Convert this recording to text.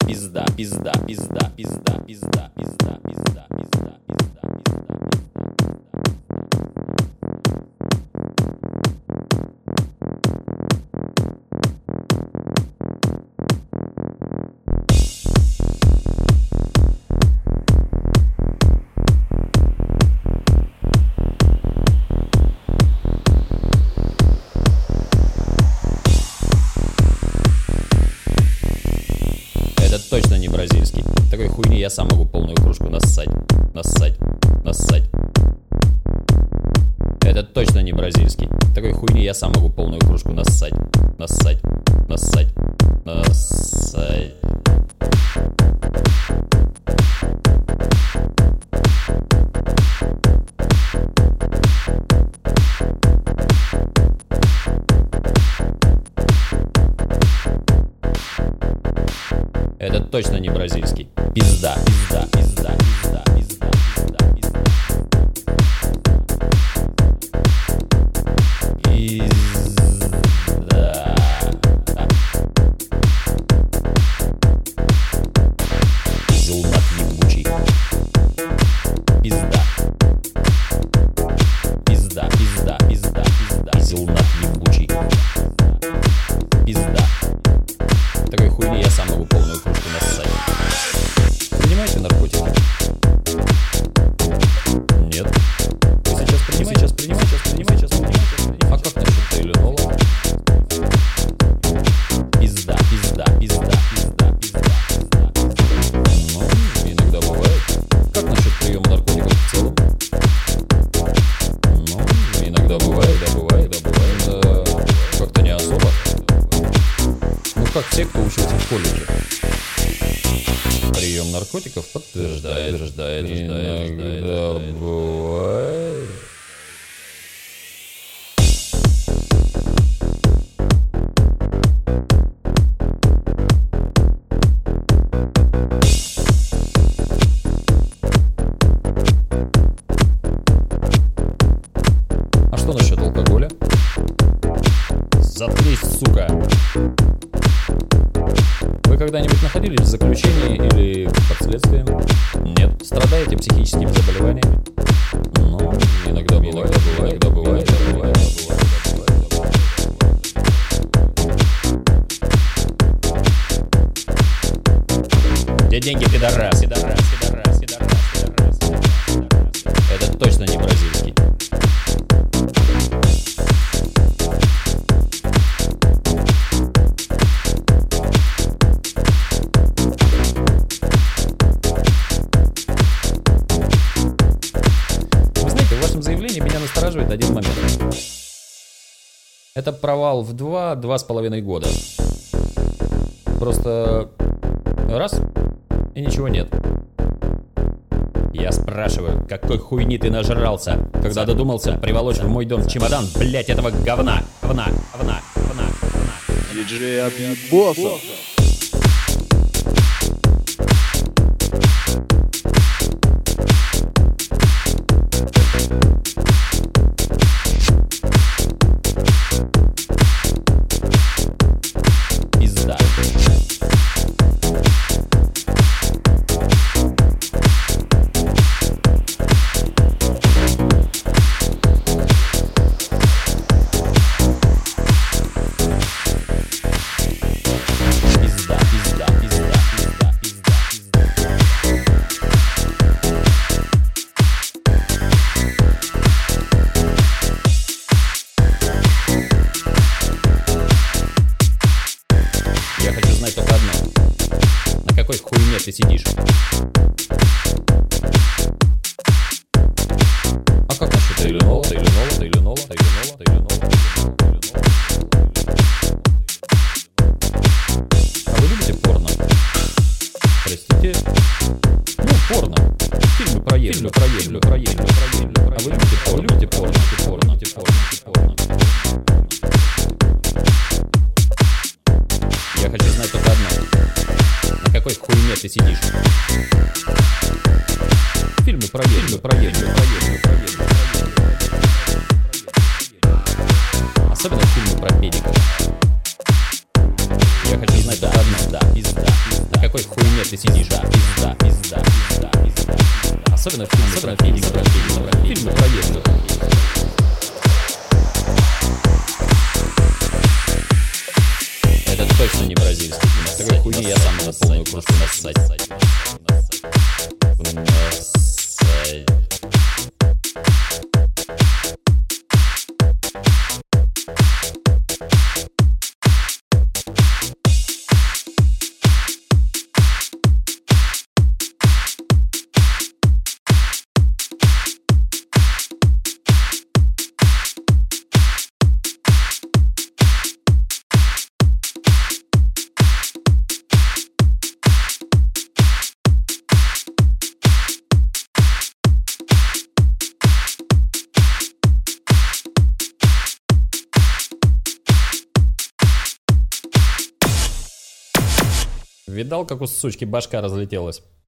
пизда, пизда, пизда, пизда, пизда, пизда, пизда, пизда, пизда, пизда. Это точно не бразильский. Такой хуйни я сам могу полную кружку нассать. Нассать. Нассать. Это точно не бразильский. Такой хуйни я сам могу полную кружку нассать. Нассать. Нассать. Нассать. Это точно не бразильский. Пизда, пизда, пизда, пизда, пизда, пизда, пизда. Пизда. Зулнат ебучий. Пизда. Пизда, пизда, пизда, пизда. Зулнат ебучий. Пизда. Такой хуйни я сам могу полную кружку нассать. Принимаете наркотики? Нет. Вы сейчас принимаете? А как насчет Тайленола? Пизда, пизда, пизда, пизда, пизда, пизда. Ну, иногда бывает. Как насчет приема наркотиков в целом? Ну, иногда бывает, да, как-то не особо. Ну, как те, кто учился в колледже. Прием наркотиков подтверждает. Иногда бывает. А что насчет алкоголя? Заткнись, сука! Вы когда-нибудь находились в заключении или под следствием? Нет. Страдаете психическими заболеваниями? Ну, иногда бывает. Где деньги, пидорас? Это точно не бразильский. В вашем заявлении меня настораживает один момент. Это провал в 2,5 года. Просто раз и ничего нет. Я спрашиваю, какой хуйни ты нажрался, когда додумался приволочь в мой дом чемодан, блять, этого говна. Диджей объебался. Пизда. Я хочу знать только одно. На какой хуйне ты сидишь? А как насчет Тайленола? А вы любите порно? Простите? Ну, порно. Фильмы про еблю. А вы любите порно? Я хочу знать только одно. На какой хуйне ты сидишь? Фильмы про еблю. Особенно фильмы про педиков. Я хочу знать только одно. На какой хуйне ты сидишь, пизда. Особенно в фильме про детство. Это точно не бразильский фильм. С такой хуйни я сам на полную кружку нассать. Видал, как у сучки башка разлетелась?